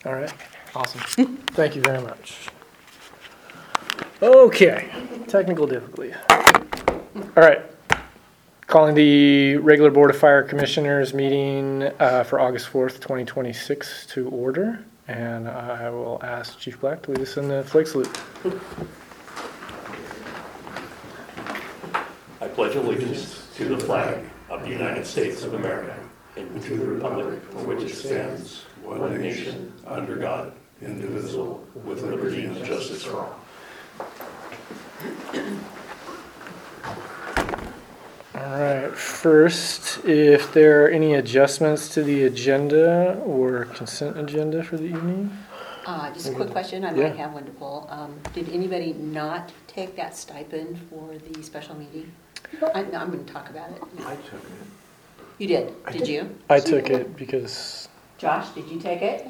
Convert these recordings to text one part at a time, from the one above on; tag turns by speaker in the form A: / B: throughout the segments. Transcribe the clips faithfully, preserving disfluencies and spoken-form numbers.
A: All right, awesome. Thank you very much. Okay, technical difficulty. All right, calling the regular Board of Fire Commissioners meeting uh, for August fourth, twenty twenty-six to order. And I will ask Chief Black to lead us in the flag salute.
B: I pledge allegiance to the flag of the United States of America and to the republic for which it stands, one nation, under God, indivisible, with liberty and justice for all.
A: All right, first, if there are any adjustments to the agenda or consent agenda for the evening?
C: Uh, just a quick question, I
A: Yeah.
C: might have one to pull. Um, did anybody not take that stipend for the special meeting? I, no, I'm gonna talk about it.
D: I took it.
C: You did, did you?
A: I took it because,
C: Josh, did you take it?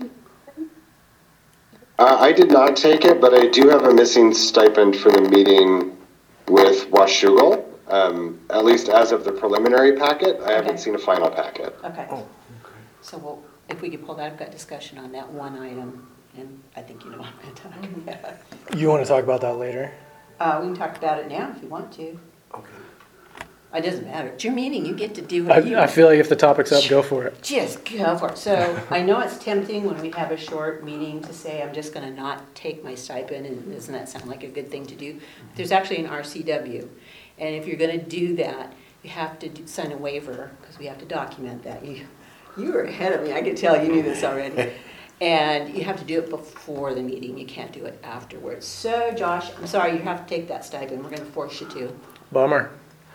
E: Uh, I did not take it, but I do have a missing stipend for the meeting with Washougal. Um, at least as of the preliminary packet, I haven't
C: Okay.
E: seen a final packet.
C: Okay,
D: Oh, okay.
C: so we'll, if we could pull that, I've got discussion on that one item, and I think you know what I'm gonna talk about.
A: you want to talk about that later?
C: Uh, we can talk about it now if you want to.
D: Okay.
C: It doesn't matter, it's your meeting, you get to do what you
A: I, I feel like if the topic's up, go for it.
C: Just go for it. So I know it's tempting when we have a short meeting to say, I'm just gonna not take my stipend, and doesn't that sound like a good thing to do? There's actually an R C W, and if you're gonna do that, you have to do- sign a waiver, because we have to document that. You, you were ahead of me, I could tell you knew this already. And you have to do it before the meeting, you can't do it afterwards. So Josh, I'm sorry, you have to take that stipend, we're gonna force you to.
A: Bummer.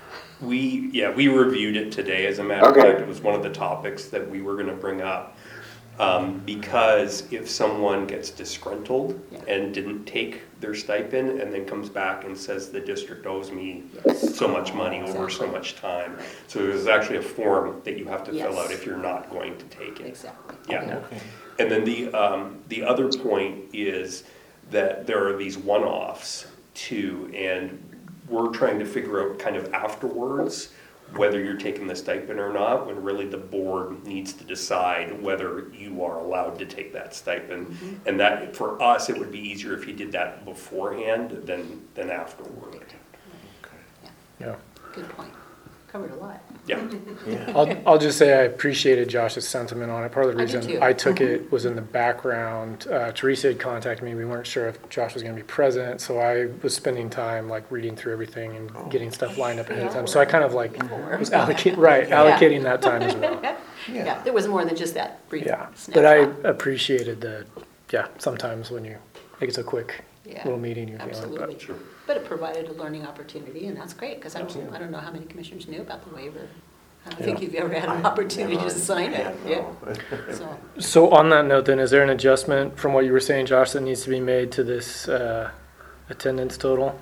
B: We, yeah, we reviewed it today, as a matter of
E: Okay.
B: fact, it was one of the topics that we were gonna bring up. Um, because if someone gets disgruntled
C: Yeah.
B: and didn't take their stipend and then comes back and says the district owes me so much money over so
C: Exactly.
B: much time. So there's actually a form that you have to fill
C: Yes.
B: out if you're not going to take it.
C: Exactly.
B: Yeah.
D: Okay.
B: And then the, um, the other point is that there are these one-offs too, and we're trying to figure out kind of afterwards whether you're taking the stipend or not, when really the board needs to decide whether you are allowed to take that stipend.
C: Mm-hmm.
B: And that, for us, it would be easier if you did that beforehand than, than afterward.
A: Yeah.
C: Good point. Covered a lot.
B: Yeah.
D: Yeah.
A: I'll, I'll just say I appreciated Josh's sentiment on it. Part of the
C: I did
A: reason
C: too. Mm-hmm.
A: I took it was in the background. Uh, Teresa had contacted me. We weren't sure if Josh was going to be present, so I was spending time like reading through everything and getting stuff lined up ahead of time. So I kind of like was allocating, right,
C: Yeah.
A: allocating that time as well.
C: Yeah, there was more than just that brief
A: Yeah,
C: snapshot.
A: but I appreciated the, yeah, sometimes when you, like it's a quick
C: Yeah,
A: little meeting you're feeling,
C: absolutely.
A: but
B: Sure.
C: But it provided a learning opportunity, and that's great, because I don't, I don't know how many commissioners knew about the waiver. I don't think
A: Yeah.
C: you've ever had an
D: I
C: opportunity to
D: never
C: sign it,
D: had,
C: yeah.
D: no.
C: So,
A: So on that note then, is there an adjustment from what you were saying, Josh, that needs to be made to this uh, attendance total?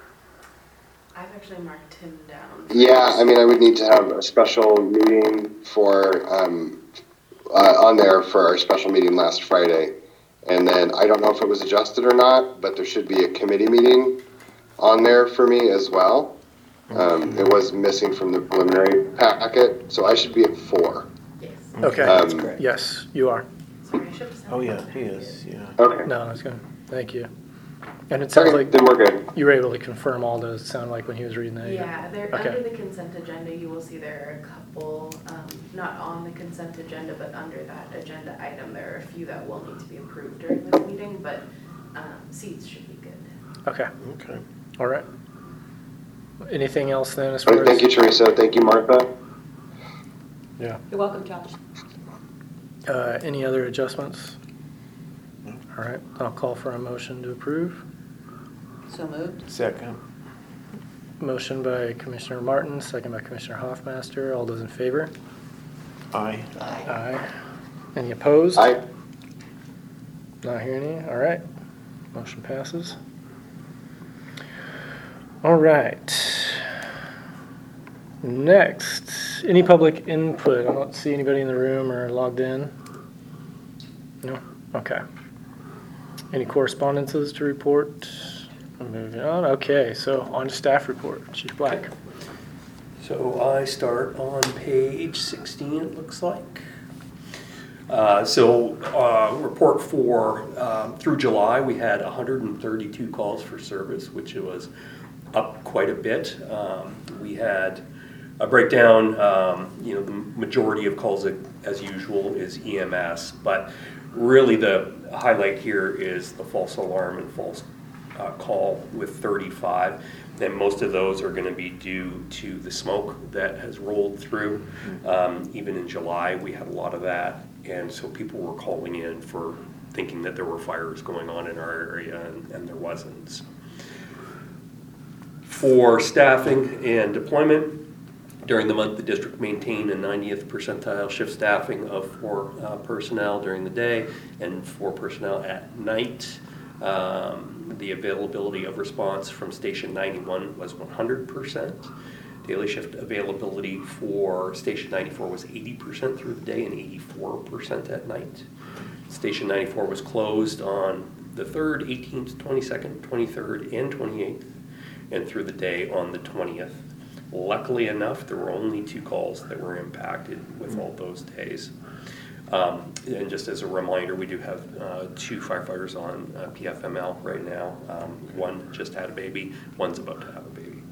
F: I've actually marked him down.
E: Yeah, I mean, I would need to have a special meeting for, um, uh, on there for our special meeting last Friday. And then I don't know if it was adjusted or not, but there should be a committee meeting on there for me as well. Um, it was missing from the preliminary packet, so I should be at four.
F: Yes.
A: Okay,
E: Um,
A: yes, you are.
F: Sorry, I should have said
D: Oh, yeah,
F: that.
D: he is, yeah.
E: Okay.
A: No, that's good. Thank you. And it sounds
E: Okay,
A: like
E: then we're good.
A: you were able to confirm all those, sound like when he was reading that.
F: Yeah, they're
A: Okay.
F: under the consent agenda. You will see there are a couple, um, not on the consent agenda, but under that agenda item, there are a few that will need to be approved during this meeting, but um, seats should be good.
A: Okay,
D: Okay.
A: all right. Anything else then as
E: All
A: far
E: right,
A: as?
E: thank you, Teresa. Thank you, Martha.
A: Yeah.
C: you're welcome, Josh.
A: Uh, Any other adjustments? All right, I'll call for a motion to approve.
C: So moved?
D: Second.
A: Motion by Commissioner Martin, second by Commissioner Hoffmaster. All those in favor?
D: Aye.
A: Aye. Any opposed?
E: Aye.
A: Not hearing any? All right. Motion passes. All right. Next, any public input? I don't see anybody in the room or logged in. No? Okay. Any correspondences to report? Moving on. Okay, so on to staff report. Chief Black.
B: So I start on page sixteen, it looks like. Uh, So, uh, report for, um, through July, we had one hundred thirty-two calls for service, which was up quite a bit. Um, We had a breakdown, um, you know, the majority of calls, as usual, is E M S, but really the highlight here is the false alarm and false uh, call with thirty-five. And most of those are going to be due to the smoke that has rolled through. Um, even in July, we had a lot of that. And so people were calling in for thinking that there were fires going on in our area, and, and there wasn't. So, for staffing and deployment, during the month, the district maintained a ninetieth percentile shift staffing of four uh, personnel during the day and four personnel at night. Um, the availability of response from Station ninety-one was one hundred percent. Daily shift availability for Station ninety-four was eighty percent through the day and eighty-four percent at night. Station ninety-four was closed on the third, eighteenth, twenty-second, twenty-third, and twenty-eighth, and through the day on the twentieth. Luckily enough, there were only two calls that were impacted with all those days. Um, and just as a reminder, we do have uh, two firefighters on uh, P F M L right now. Um, one just had a baby, one's about to have a baby.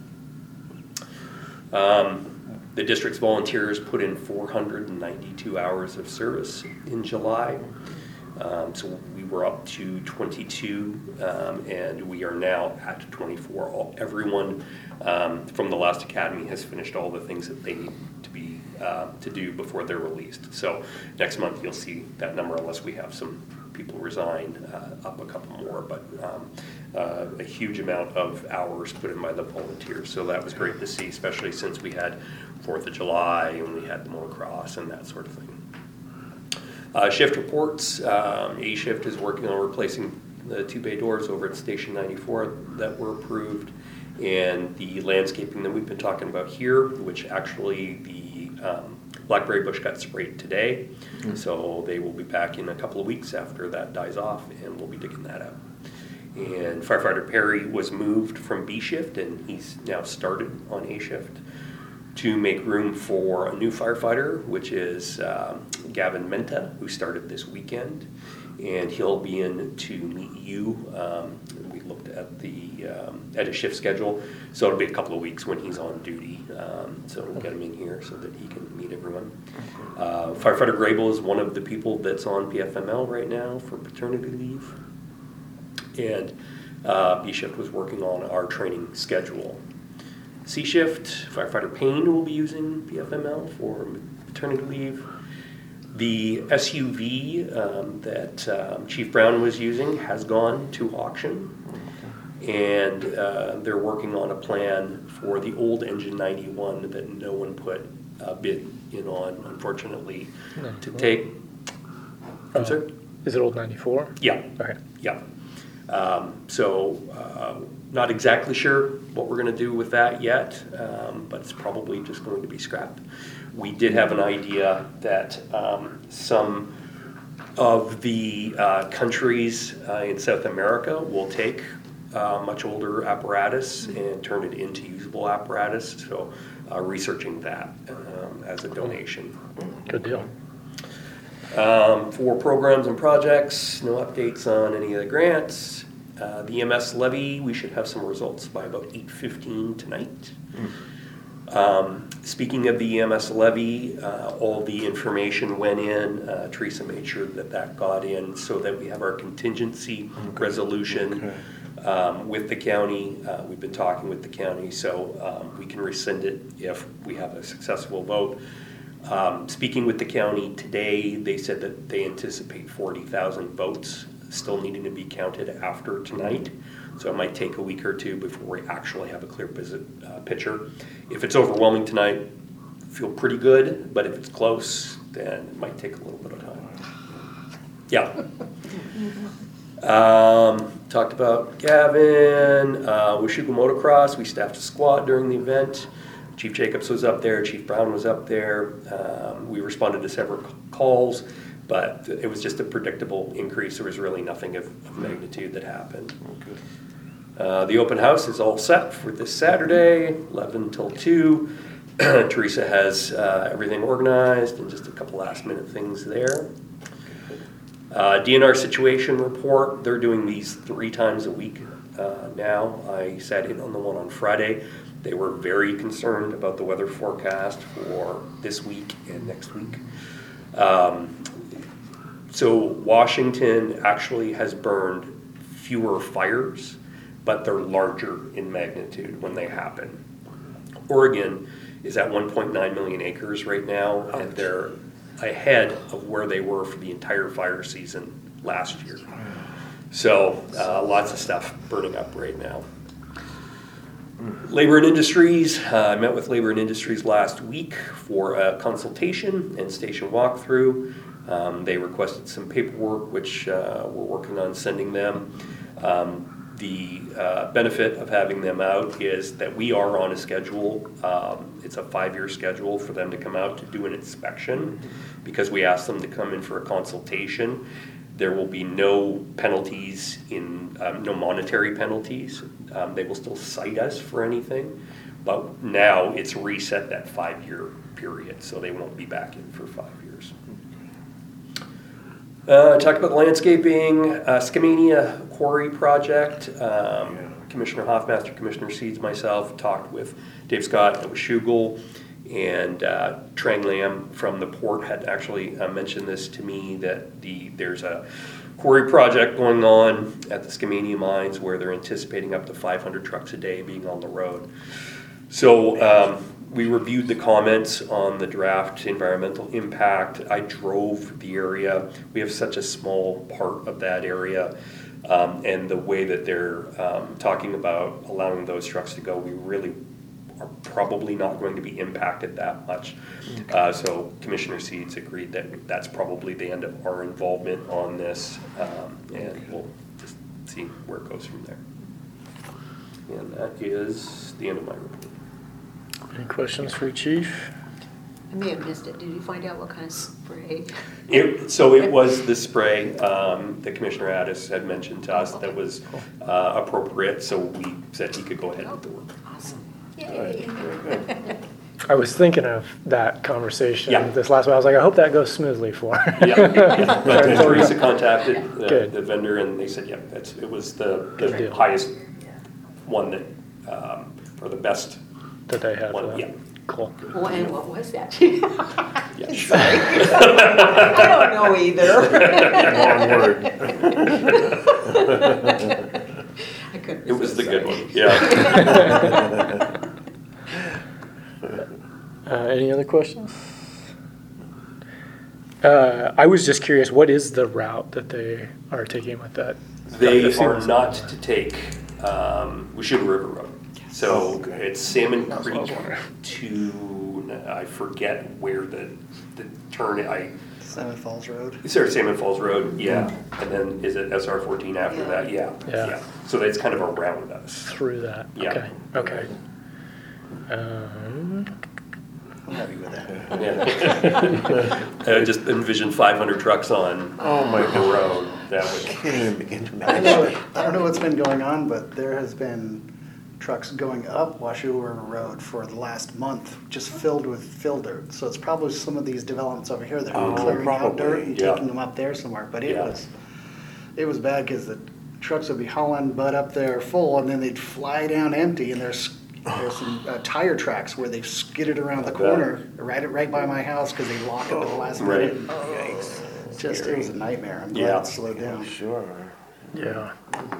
B: Um, the district's volunteers put in four hundred ninety-two hours of service in July. Um, so we were up to twenty-two, um, and we are now at twenty-four. All, everyone um, from the last academy has finished all the things that they need to be uh, to do before they're released. So next month you'll see that number, unless we have some people resign, uh, up a couple more. But um, uh, a huge amount of hours put in by the volunteers. So that was great to see, especially since we had Fourth of July and we had the motocross and that sort of thing. Uh, shift reports, um, A Shift is working on replacing the two bay doors over at Station ninety-four that were approved, and the landscaping that we've been talking about here, which actually the um, blackberry bush got sprayed today, mm-hmm. So they will be back in a couple of weeks after that dies off, and we'll be digging that out. And firefighter Perry was moved from B Shift, and he's now started on A Shift to make room for a new firefighter, which is um, Gavin Menta, who started this weekend, and he'll be in to meet you. Um, we looked at the um, at his shift schedule, so it'll be a couple of weeks when he's on duty. Um, so we'll get him in here so that he can meet everyone. Uh, firefighter Grable is one of the people that's on P F M L right now for paternity leave, and uh, B Shift was working on our training schedule. C Shift, firefighter Payne will be using P F M L for maternity leave. The S U V um, that um, Chief Brown was using has gone to auction, and uh, they're working on a plan for the old engine ninety-one that no one put a bid in on, unfortunately, to take. I'm
A: Oh,
B: sorry?
A: Is it old ninety-four?
B: Yeah.
A: Okay.
B: Yeah. Um, so, uh, not exactly sure what we're going to do with that yet, um, but it's probably just going to be scrapped. We did have an idea that um, some of the uh, countries uh, in South America will take uh, much older apparatus and turn it into usable apparatus. So, uh, researching that um, as a donation.
A: Good deal.
B: Um, for programs and projects, no updates on any of the grants. Uh, the E M S levy, we should have some results by about eight fifteen tonight. Mm. Um, speaking of the E M S levy, uh, all the information went in. Uh, Teresa made sure that that got in so that we have our contingency okay. resolution okay. Um, with the county. Uh, we've been talking with the county, so um, we can rescind it if we have a successful vote. Um, speaking with the county today, they said that they anticipate forty thousand votes still needing to be counted after tonight. So it might take a week or two before we actually have a clear visit, uh, picture. If it's overwhelming tonight, feel pretty good, but if it's close, then it might take a little bit of time. Yeah. Um, talked about Gavin, uh, Washougal Motocross. We staffed a squad during the event. Chief Jacobs was up there, Chief Brown was up there. Um, we responded to several calls, but it was just a predictable increase. There was really nothing of, of magnitude that happened. Okay. Uh, the open house is all set for this Saturday, eleven till two. Teresa has uh, everything organized and just a couple last minute things there. Uh, D N R situation report, they're doing these three times a week uh, now. I sat in on the one on Friday. They were very concerned about the weather forecast for this week and next week. Um, so Washington actually has burned fewer fires, but they're larger in magnitude when they happen. Oregon is at one point nine million acres right now, and they're ahead of where they were for the entire fire season last year. So uh, lots of stuff burning up right now. Labor and Industries, uh, I met with Labor and Industries last week for a consultation and station walkthrough. Um, they requested some paperwork, which uh, we're working on sending them. Um, the uh, benefit of having them out is that we are on a schedule. Um, it's a five-year schedule for them to come out to do an inspection because we asked them to come in for a consultation. There will be no penalties in, um, no monetary penalties. Um, they will still cite us for anything, but now it's reset that five-year period, so they won't be back in for five years. Uh, talked about landscaping, uh, Skamania Quarry Project. Um, Commissioner Hoffmaster, Commissioner Seeds, myself talked with Dave Scott and Shugel, and uh, Trang Lam from the port had actually uh, mentioned this to me, that the there's a quarry project going on at the Skamania mines where they're anticipating up to five hundred trucks a day being on the road. So um, we reviewed the comments on the draft environmental impact. I drove the area. We have such a small part of that area. Um, and the way that they're um, talking about allowing those trucks to go, we really are probably not going to be impacted that much. Uh, so Commissioner Seeds agreed that that's probably the end of our involvement on this, um, and we'll just see where it goes from there. And that is the end of my report.
A: Any questions for Chief?
C: I may have missed it. Did you find out what kind of spray?
B: It, so it was the spray um, that Commissioner Addis had mentioned to us that was uh, appropriate, so we said he could go ahead with the work.
C: Awesome. Yay.
A: I was thinking of that conversation
B: Yeah.
A: this last one. I was like, I hope that goes smoothly for her.
B: Yeah, yeah. But Teresa contacted the,
A: Good.
B: the vendor, and they said, yeah, that's, it was the,
A: Good
B: the
A: deal.
B: highest one that, um, or the best
A: That they had. for
B: one,
A: that.
B: yeah.
A: Cool.
C: Well, and what was that?
B: Yeah.
C: Sorry. I don't know either.
D: Wrong word.
C: I couldn't
B: It was the
C: resist,
B: good
C: sorry.
B: one, yeah.
A: Uh, any other questions? Uh, I was just curious, what is the route that they are taking with that?
B: They
A: That
B: are
A: seems-
B: not to take um, Washougal River Road. So
D: Okay.
B: it's Salmon
A: That's what I was
B: Creek
A: wondering.
B: to, I forget where the, the turn, I,
G: Salmon Falls Road.
B: sorry, Salmon Falls Road, yeah. And then is it S R fourteen after
C: Yeah.
B: that? Yeah.
A: Yeah.
B: So it's kind of around us.
A: Through that?
B: Yeah.
A: Okay, okay. Um,
G: I'm happy with that.
B: Yeah. I just envision five hundred trucks on
D: Oh my
B: the
D: God.
B: road. That would,
D: Can't even begin to
G: I don't know,
D: imagine.
G: I don't know what's been going on, but there has been trucks going up Washougal River Road for the last month, just filled with fill dirt. So it's probably some of these developments over here that are
D: Oh,
G: clearing out dirt
D: probably,
G: and
B: yeah.
G: taking them up there somewhere. But it
B: Yeah.
G: was, it was bad because the trucks would be hauling butt up there full and then they'd fly down empty, and there's, there's some uh, tire tracks where they've skidded around the
B: I bet.
G: corner, right, right by my house because they lock up at the last
B: Right.
G: minute. Yikes. Just, it was a nightmare. I'm glad
B: Yeah.
G: it slowed down.
D: Sure.
A: yeah.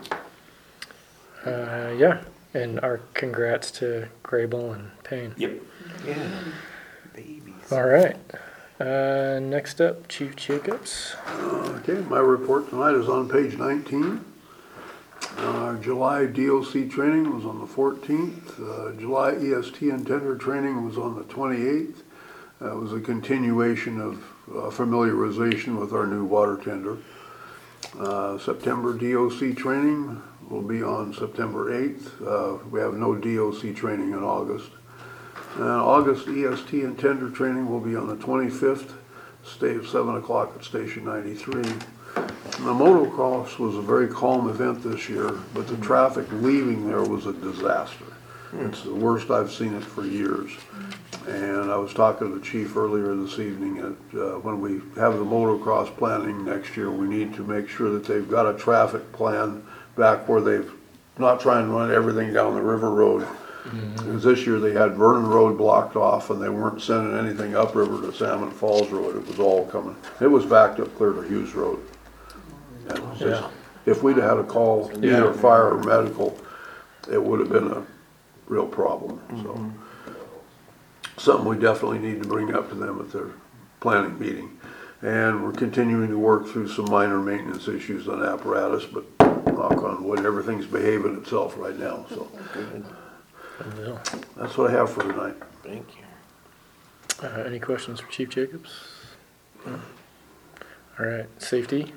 A: Uh, yeah, and our congrats to Grable and Payne.
B: yep.
D: Yeah. Babies.
A: All right. Uh, next up, Chief Jacobs.
H: Okay, my report tonight is on page nineteen. Uh, July D O C training was on the fourteenth. Uh, July E S T and tender training was on the twenty-eighth. That was a continuation of uh, familiarization with our new water tender. Uh, September D O C training will be on September eighth. Uh, we have no D O C training in August. And August E S T and tender training will be on the twenty-fifth, stay at seven o'clock at Station ninety-three. The motocross was a very calm event this year, but the traffic leaving there was a disaster. It's the worst I've seen it for years. And I was talking to the chief earlier this evening that uh, when we have the motocross planning next year, we need to make sure that they've got a traffic plan back where they've not trying to run everything down the river road. Because this year they had Vernon Road blocked off and they weren't sending anything upriver to Salmon Falls Road. It was all coming. It was backed up clear to Hughes Road. And it was just-
A: Yeah.
H: If we'd had a call, either fire or medical, it would have been a real problem, so. Something we definitely need to bring up to them at their planning meeting. And we're continuing to work through some minor maintenance issues on apparatus, but knock on wood, everything's behaving itself right now, so.
D: Good,
A: Good deal.
H: That's what I have for tonight.
D: thank you.
A: Uh, any questions for Chief Jacobs? No? All right, safety?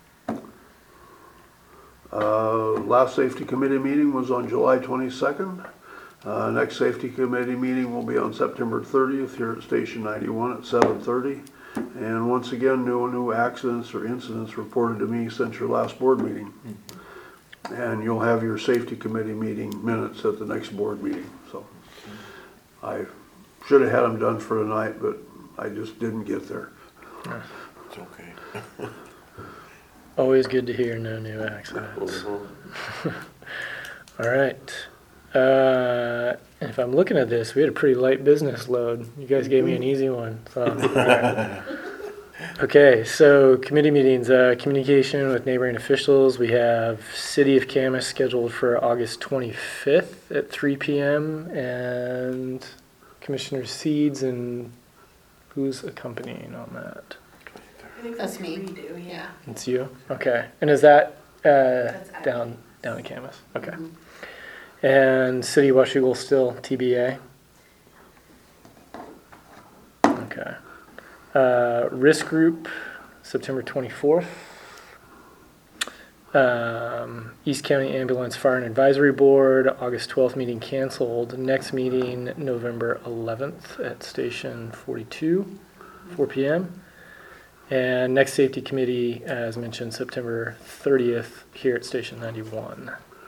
H: Uh, last safety committee meeting was on July twenty-second. Uh, next safety committee meeting will be on September thirtieth here at Station ninety-one at seven thirty. And once again, no new accidents or incidents reported to me since your last board meeting. And you'll have your safety committee meeting minutes at the next board meeting, so. I should have had them done for tonight, but I just didn't get there.
D: It's okay.
A: Always good to hear no new accidents. All right. Uh, and if I'm looking at this, we had a pretty light business load. You guys gave me an easy one. So. All right. Okay, so committee meetings, uh, communication with neighboring officials. We have City of Camas scheduled for August twenty-fifth at three p m and Commissioner Seeds, and who's accompanying on that?
F: I think
C: That's
F: that's
C: me.
F: me. Do yeah.
A: It's you? Okay. And is that uh,
F: That's at-
A: down down in Camas? Okay.
C: Mhm.
A: And City of Washougal still T B A? Okay. Uh, Risk Group, September twenty-fourth. Um, East County Ambulance Fire and Advisory Board, August twelfth meeting canceled. Next meeting, November eleventh at Station forty-two, four p m And next safety committee, as mentioned, September thirtieth here at Station ninety-one.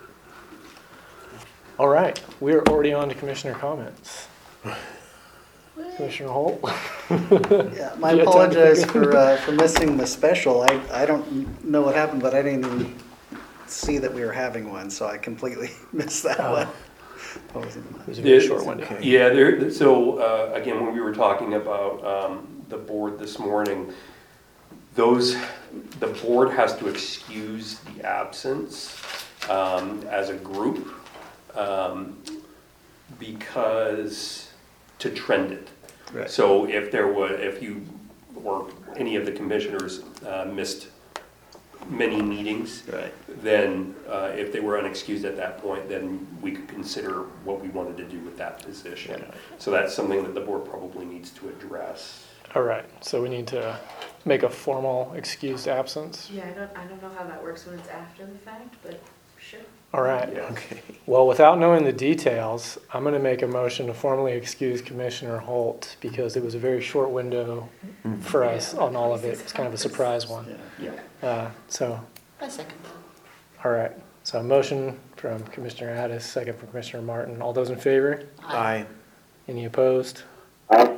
A: All right, we are already on to commissioner comments. Commissioner Holt?
G: Yeah, my
A: Yeah, time to
G: apologize
A: think.
G: for, uh, for missing the special. I, I don't know what happened, but I didn't even see that we were having one, so I completely missed that
A: Oh.
G: one. I wasn't-
A: It was a very
B: Yeah,
A: short window.
D: okay.
B: Yeah, there, so, uh, again, when we were talking about, um, the board this morning, those, the board has to excuse the absence, um, as a group, um, because, to trend it.
G: Right.
B: So if there were, if you, or any of the commissioners, uh, missed many meetings,
G: Right.
B: then uh, if they were unexcused at that point, then we could consider what we wanted to do with that position. So that's something that the board probably needs to address.
A: All right, so we need to make a formal excused absence.
F: Yeah, I don't, I don't know how that works when it's after the fact, but sure.
A: All right.
D: Okay.
A: Well, without knowing the details, I'm going to make a motion to formally excuse Commissioner Holt because it was a very short window for us on all of it. It's kind of a surprise one.
G: Yeah.
B: Yeah.
A: Uh, so,
C: I second that.
A: all right. So a motion from Commissioner Addis, second from Commissioner Martin. All those in favor?
D: Aye.
A: Any opposed?
E: Aye.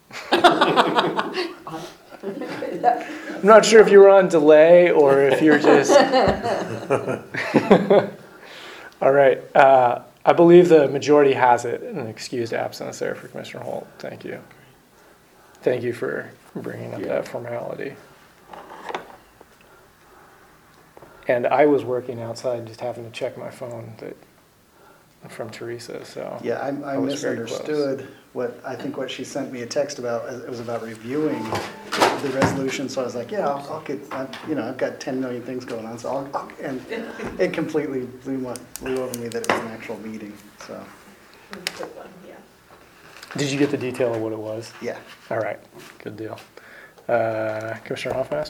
A: I'm not sure if you were on delay or if you're just. All right. Uh, I believe the majority has it, an excused absence there for Commissioner Holt. Thank you. Thank you for bringing up that formality. And I was working outside, just having to check my phone that from Teresa. So
G: Yeah, I, I
A: I was very close.
G: misunderstood what, I think what she sent me a text about, uh, it was about reviewing the resolution, so I was like, yeah, I'll, I'll get, I- you know, I've got ten million things going on, so I'll, I'll- and it completely blew my, blew over me that it was an actual meeting, so,
F: Quick one, yeah.
A: Did you get the detail of what it was?
G: yeah.
A: All right. Good deal. Uh, Commissioner Hoffmaster?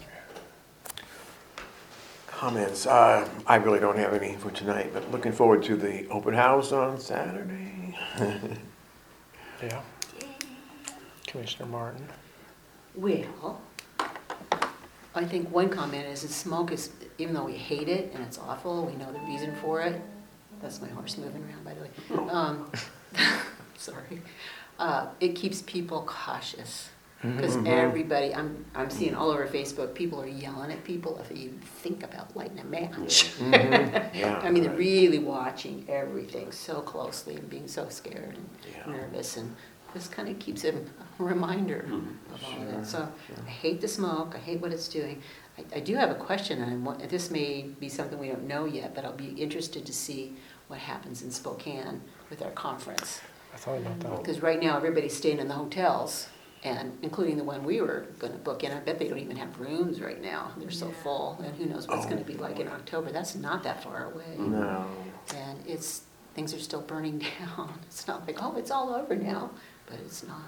D: Comments, uh, I really don't have any for tonight, but looking forward to the open house on Saturday.
A: Yeah. Commissioner Martin?
C: Well, I think one comment is that smoke is, even though we hate it and it's awful, we know the reason for it. That's my horse moving around, by the way. Um, Sorry. uh, it keeps people cautious. Because everybody, I'm, I'm seeing all over Facebook, people are yelling at people if you think about lighting a match.
D: Yeah,
C: I mean, they're
D: right.
C: really watching everything so closely and being so scared and
D: Yeah.
C: nervous, and this kind of keeps a reminder of all of that. So I hate the smoke, I hate what it's doing. I, I do have a question, and I'm, wa- this may be something we don't know yet, but I'll be interested to see what happens in Spokane with our conference.
A: I thought about that.
C: Because right now, everybody's staying in the hotels, and including the one we were gonna book in. I bet they don't even have rooms right now. They're so
F: Yeah.
C: full, and who knows what it's
D: Oh,
C: gonna be like in October. That's not that far away.
D: No.
C: And it's, things are still burning down. It's not like, oh, it's all over now, but it's not.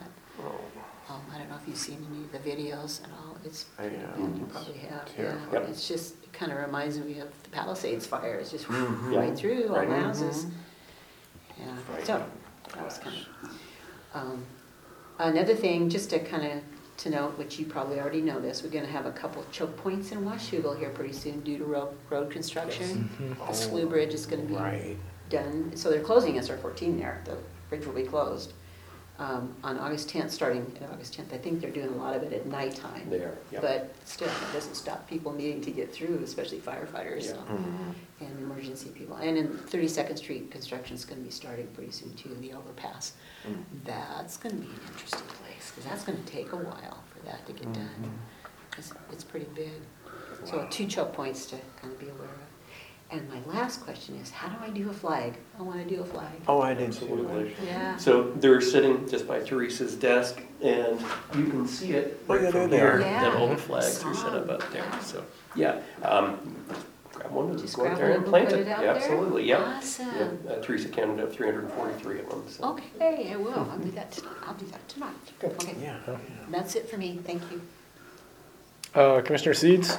D: Oh,
C: Um, I don't know if you've seen any of the videos and all. It's,
D: I
C: pretty
D: have.
C: bad. You probably have, yeah.
D: terrifying.
B: Yep.
C: It's just, it kind of reminds me of the Palisades fire. It's just
D: Mhm.
C: right through all
B: Right.
C: the houses. Yeah, so,
D: Frightening.
C: that was kind of. Um, Another thing, just to kind of, to note, which you probably already know this, we're gonna have a couple choke points in Washougal here pretty soon due to road, road construction. The Slough Bridge is gonna be
D: Right.
C: done, so they're closing S R fourteen there, the bridge will be closed. Um, on August tenth, starting at August tenth, I think they're doing a lot of it at nighttime.
B: There, yeah.
C: But still, it doesn't stop people needing to get through, especially firefighters, so,
D: Mhm.
C: and emergency people. And in thirty-second Street, construction's gonna be starting pretty soon too, the overpass.
D: Mm.
C: That's gonna be an interesting place, because that's gonna take a while for that to get done. It's, it's pretty big. So two choke points to kind of be aware of. And my last question is, how do I do a flag? I wanna do a flag.
D: Oh, I did
B: Absolutely.
D: too.
C: Yeah.
B: So they're sitting just by Teresa's desk, and you can see it
D: Oh,
B: right
D: yeah,
B: from
D: there they
B: here,
C: are.
B: that all
C: Yeah.
B: the flags are set up out there,
C: Awesome.
B: so, yeah. um, Grab one and
C: Just
B: go out
C: grab
B: there
C: one
B: and
C: and
B: plant
C: put
B: it.
C: it out
B: Yeah,
C: there?
B: absolutely, yeah.
C: Awesome.
B: Yeah, uh, Teresa counted up three hundred forty-three of them, so.
C: Okay, I will. I'll do that tonight. I'll do that tonight. Okay.
D: Yeah.
C: That's it for me. Thank you.
A: Uh, Commissioner Seeds?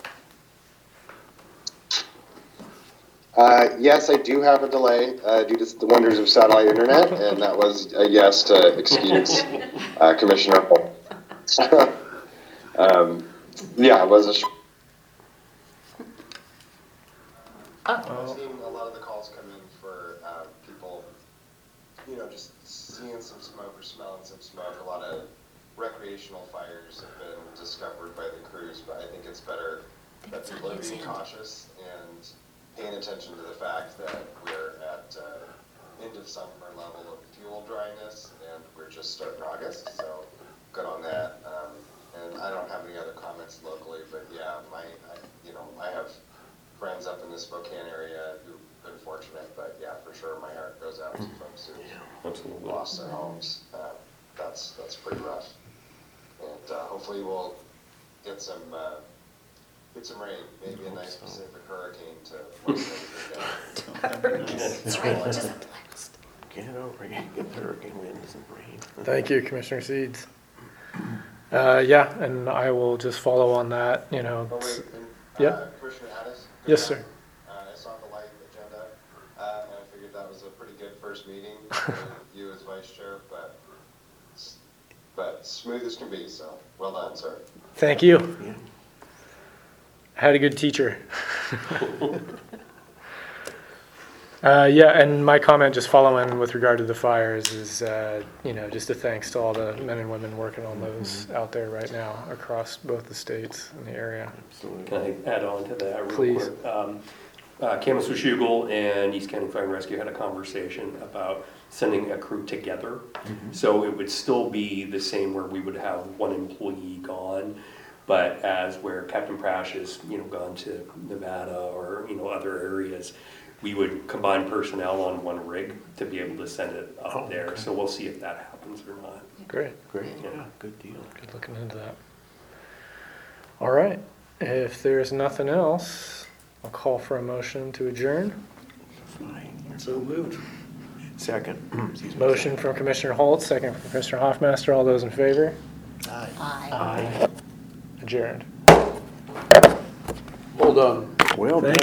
E: Uh, yes, I do have a delay uh, due to the wonders of satellite internet, and that was a yes to excuse uh, Commissioner Holt. um, yeah, it was a. Sh- I've seen a lot of the calls come in for uh, people, you know, just seeing some smoke or smelling some smoke. A lot of recreational fires have been discovered by the crews, but I think it's better that
C: it's on
E: people are
C: his
E: being
C: end.
E: cautious and paying attention to the fact that we're at uh, end of summer level of fuel dryness, and we're just starting August, so good on that. Um, and I don't have any other comments locally, but yeah, my, I, you know, I have friends up in the Spokane area who've been fortunate, but yeah, for sure, my heart goes out to folks who
B: Absolutely.
E: lost their homes. Uh, that's that's pretty rough, and uh, hopefully we'll get some. Uh, Get some rain, maybe a nice Pacific hurricane to force everything down.
C: That's right. Just a blast.
D: Get over it, get the hurricane winds and rain.
A: Thank you, Commissioner Seeds. Uh, yeah, and I will just follow on that, you know.
E: Oh, wait, and,
A: Yeah.
E: uh, Commissioner Addis?
A: Yes, sir.
E: Uh, I saw the light agenda, uh, and I figured that was a pretty good first meeting with you as vice chair, but, but smooth as can be, so well done, sir.
A: Thank you.
D: Yeah.
A: Had a good teacher. Uh, yeah, and my comment just following with regard to the fires is, uh, you know, just a thanks to all the men and women working on those out there right now across both the states and the area.
D: Absolutely.
B: Can I add on to that real
A: Please.
B: quick? Um, uh, Camas Washougal and East County Fire and Rescue had a conversation about sending a crew together. So it would still be the same where we would have one employee gone, but as where Captain Prash has, you know, gone to Nevada or, you know, other areas, we would combine personnel on one rig to be able to send it up
D: Oh,
B: there.
D: okay.
B: So we'll see if that happens or not.
A: Great.
D: Great, yeah, good deal.
A: Good looking into that. All right. If there's nothing else, I'll call for a motion to adjourn.
D: Fine.
G: So moved.
D: Second. Excuse me.
A: Motion from Commissioner Holt, second from Commissioner Hoffmaster. All those in favor?
G: Aye.
C: Aye.
A: Aye. Adjourned.
H: Well done.
D: Well done.
A: Thank